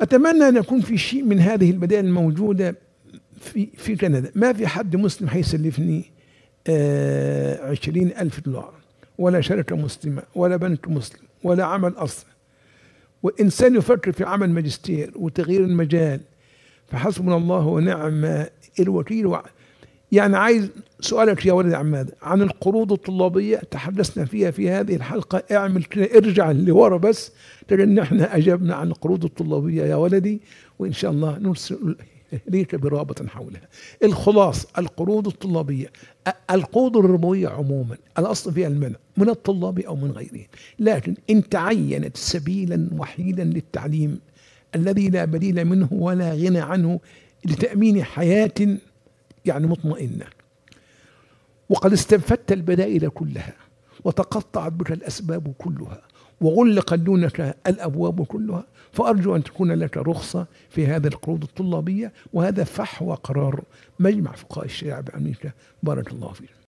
أتمنى أن يكون في شيء من هذه البدائل الموجودة في كندا. ما في حد مسلم حيسلفني 20,000 دولار، ولا شركة مسلمة، ولا بنك مسلم، ولا عمل أصل. وإنسان يفكر في عمل ماجستير وتغيير المجال، فحسبنا الله ونعم الوكيل. يعني عايز سؤالك يا ولد عماد عن القروض الطلابية، تحدثنا فيها في هذه الحلقة. اعمل كده، ارجع لورا بس تجد ان احنا اجبنا عن القروض الطلابية يا ولدي، وان شاء الله نرسل اليك برابط حولها. الخلاص، القروض الطلابية، القروض الربوية عموما الاصل فيها المنع من الطلاب او من غيرهم، لكن ان تعينت سبيلا وحيدا للتعليم الذي لا بديل منه ولا غنى عنه لتأمين حياة يعني مطمئنة، وقد استنفدت البدائل كلها وتقطعت بك الأسباب كلها وغلقت دونك الأبواب كلها، فأرجو أن تكون لك رخصة في هذا القروض الطلابية. وهذا فحوى قرار مجمع فقهاء الشريعة بأمريكا. بارك الله فيك.